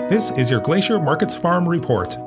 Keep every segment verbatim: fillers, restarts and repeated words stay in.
This is your Glacier Markets Farm Report.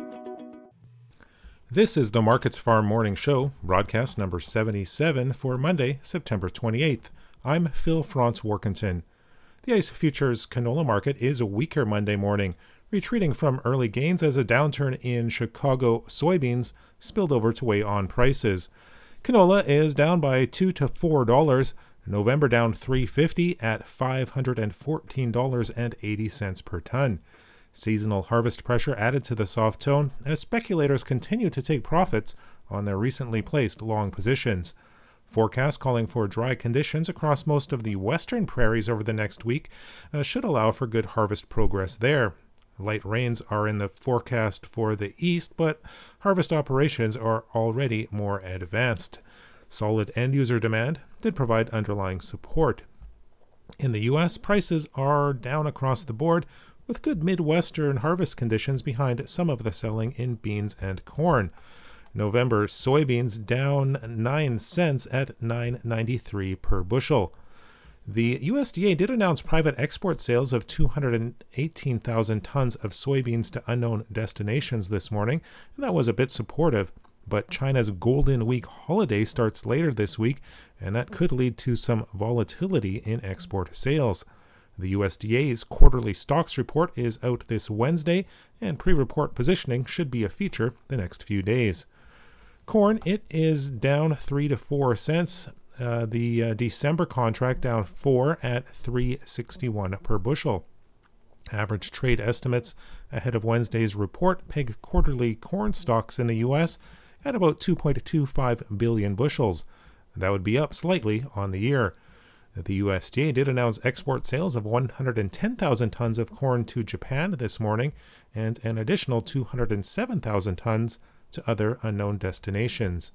This is the Markets Farm Morning Show, broadcast number seventy-seven for Monday, September twenty-eighth. I'm Phil Franz Warkentin. The ICE Futures canola market is a weaker Monday morning, retreating from early gains as a downturn in Chicago soybeans spilled over to weigh on prices. Canola is down by two to four dollars. November down three fifty at five hundred fourteen dollars and eighty cents per ton. Seasonal harvest pressure added to the soft tone as speculators continue to take profits on their recently placed long positions. Forecasts calling for dry conditions across most of the western prairies over the next week uh, should allow for good harvest progress there. Light rains are in the forecast for the east, but harvest operations are already more advanced. Solid end-user demand did provide underlying support. In the U S, prices are down across the board, with good Midwestern harvest conditions behind some of the selling in beans and corn. November soybeans down nine cents at nine ninety-three per bushel. The U S D A did announce private export sales of two hundred eighteen thousand tons of soybeans to unknown destinations this morning, and that was a bit supportive. But China's Golden Week holiday starts later this week, and that could lead to some volatility in export sales. The U S D A's quarterly stocks report is out this Wednesday, and pre-report positioning should be a feature the next few days. Corn, it is down three to four cents. Uh, the uh, December contract down four at three sixty-one per bushel. Average trade estimates ahead of Wednesday's report peg quarterly corn stocks in the U S at about two point two five billion bushels. That would be up slightly on the year. The U S D A did announce export sales of one hundred ten thousand tons of corn to Japan this morning and an additional two hundred seven thousand tons to other unknown destinations.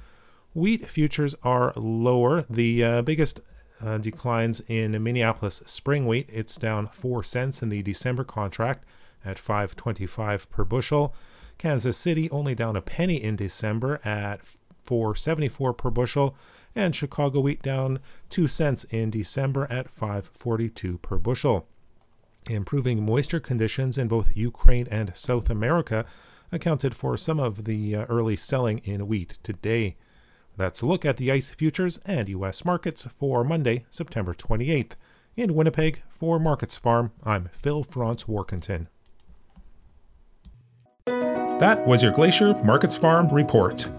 Wheat futures are lower. The uh, biggest uh, declines in Minneapolis spring wheat. It's down four cents in the December contract at five twenty-five per bushel. Kansas City only down a penny in December at four seventy-four per bushel, and Chicago wheat down two cents in December at five forty-two per bushel. Improving moisture conditions in both Ukraine and South America accounted for some of the uh, early selling in wheat today. That's a look at the ICE futures and U S markets for Monday, September twenty-eighth. In Winnipeg, for Markets Farm, I'm Phil Franz Warkentin. That was your Glacier Markets Farm Report.